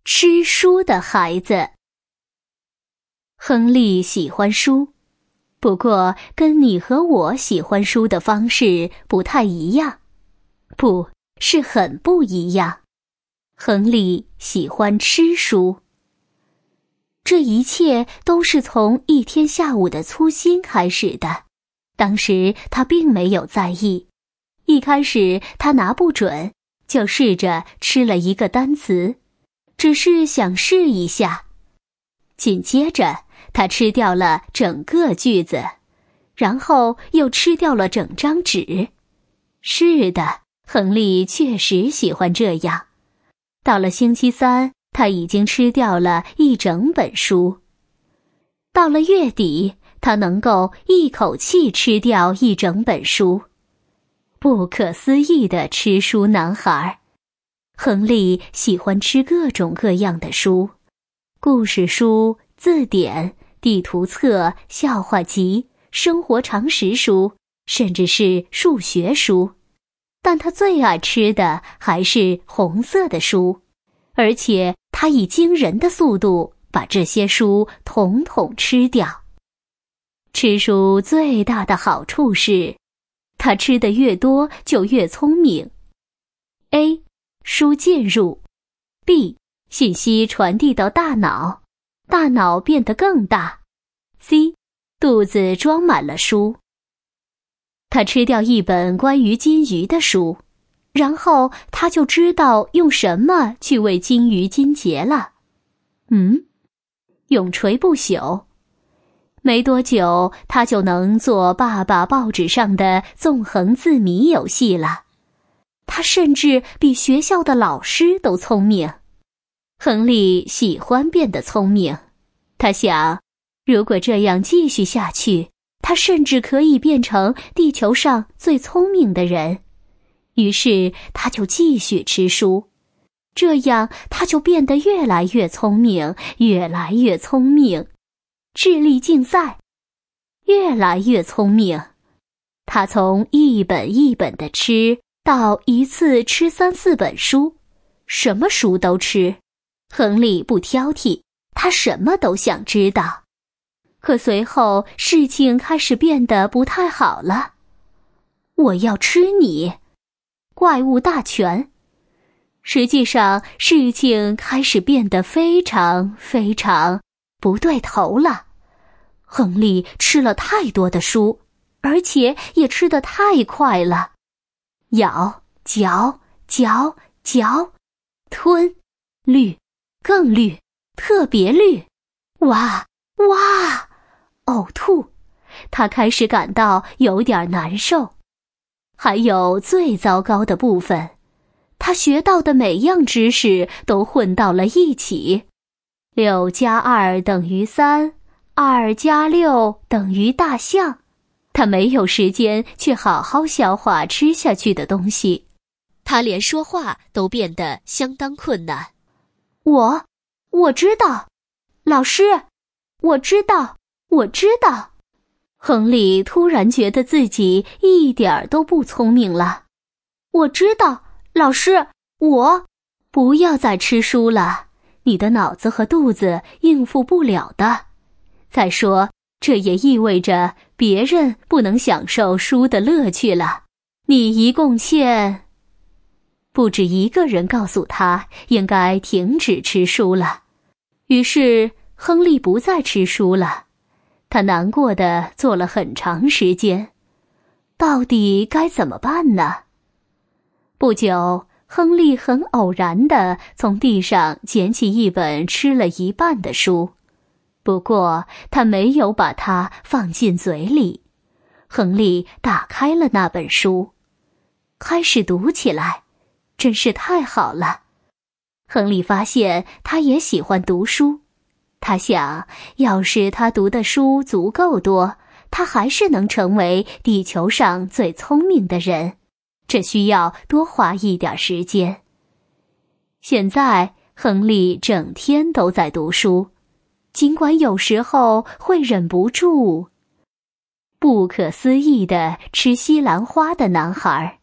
吃书的孩子。亨利喜欢书，不过跟你和我喜欢书的方式不太一样，不是很不一样。亨利喜欢吃书。这一切都是从一天下午的粗心开始的，当时他并没有在意。一开始他拿不准，就试着吃了一个单词，只是想试一下。紧接着他吃掉了整个句子，然后又吃掉了整张纸。是的，亨利确实喜欢这样。到了星期三，他已经吃掉了一整本书。到了月底，他能够一口气吃掉一整本书。不可思议的吃书男孩。亨利喜欢吃各种各样的书，故事书、字典、地图册、笑话集、生活常识书，甚至是数学书。但他最爱吃的还是红色的书，而且他以惊人的速度把这些书统统吃掉。吃书最大的好处是，他吃得越多就越聪明。A. 书进入 B. 信息传递到大脑，大脑变得更大。C. 肚子装满了书。他吃掉一本关于金鱼的书，然后他就知道用什么去为金鱼金结了。永垂不朽。没多久，他就能做爸爸报纸上的纵横字谜游戏了。他甚至比学校的老师都聪明。亨利喜欢变得聪明，他想，如果这样继续下去，他甚至可以变成地球上最聪明的人。于是他就继续吃书，这样他就变得越来越聪明，越来越聪明。智力竞赛，越来越聪明。他从一本一本的吃，到一次吃3-4本书，什么书都吃。亨利不挑剔，他什么都想知道。可随后事情开始变得不太好了。我要吃你！怪物大全。实际上事情开始变得非常非常不对头了。亨利吃了太多的书，而且也吃得太快了。咬，嚼，嚼，嚼，吞，绿，更绿，特别绿，哇，哇，呕吐。他开始感到有点难受。还有最糟糕的部分，他学到的每样知识都混到了一起。6加2等于3， 2加6等于大象。他没有时间去好好消化吃下去的东西，他连说话都变得相当困难。我知道，老师，我知道。亨利突然觉得自己一点儿都不聪明了。我知道，老师，不要再吃书了，你的脑子和肚子应付不了的。再说，这也意味着别人不能享受书的乐趣了。你一共欠……不止一个人告诉他应该停止吃书了。于是亨利不再吃书了。他难过地坐了很长时间。到底该怎么办呢？不久，亨利很偶然地从地上捡起一本吃了一半的书。不过他没有把它放进嘴里。亨利打开了那本书，开始读起来，真是太好了。亨利发现他也喜欢读书。他想，要是他读的书足够多，他还是能成为地球上最聪明的人。这需要多花一点时间。现在，亨利整天都在读书，尽管有时候会忍不住。不可思议的吃西兰花的男孩。